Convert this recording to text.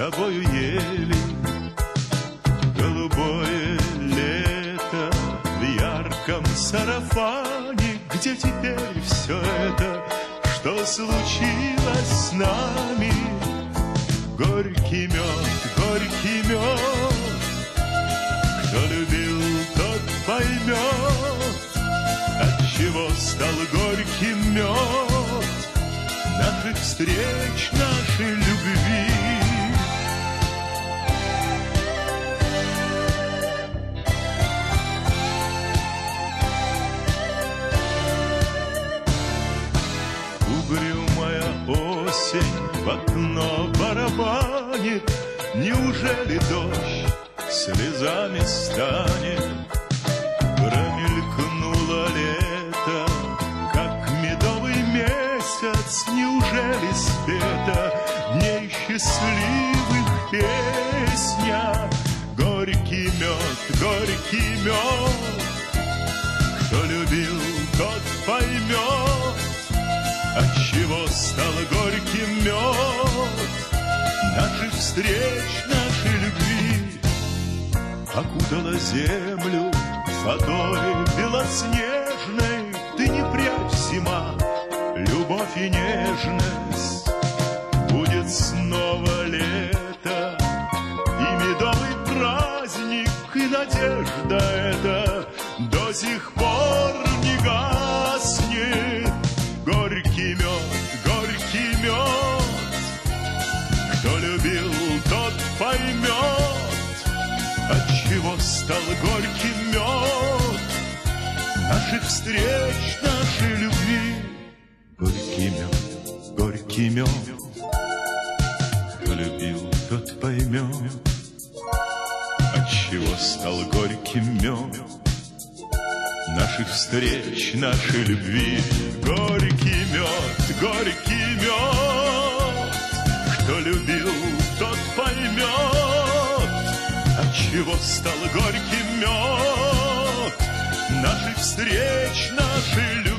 тобою ели. Голубое лето в ярком сарафане. Где теперь все это, что случилось с нами? Горький мед, кто любил, тот поймет, отчего стал горьким мед наших встреч, нашей любви. Угрюмая осень в окно барабанит. Неужели дождь слезами станет? Промелькнуло лето, как медовый месяц. Неужели спета дней счастливых песня? Горький мед, кто любил, тот поймет, отчего стал горьким мед наших встреч, нашей любви. Окутала землю водой белоснежной. Ты не прячь, зима, любовь и нежность. Будет снова лето и медовый праздник, и надежда эта до сих пор не гаснет. Горький мед, кто любил, тот поймет, отчего стал горьким мед наших встреч, нашей любви. Горький мед, кто любил, тот поймет, отчего стал горьким мед наших встреч, нашей любви. Горький мед, кто любил, тот поймет, отчего стал горьким мед наших встреч, нашей любви.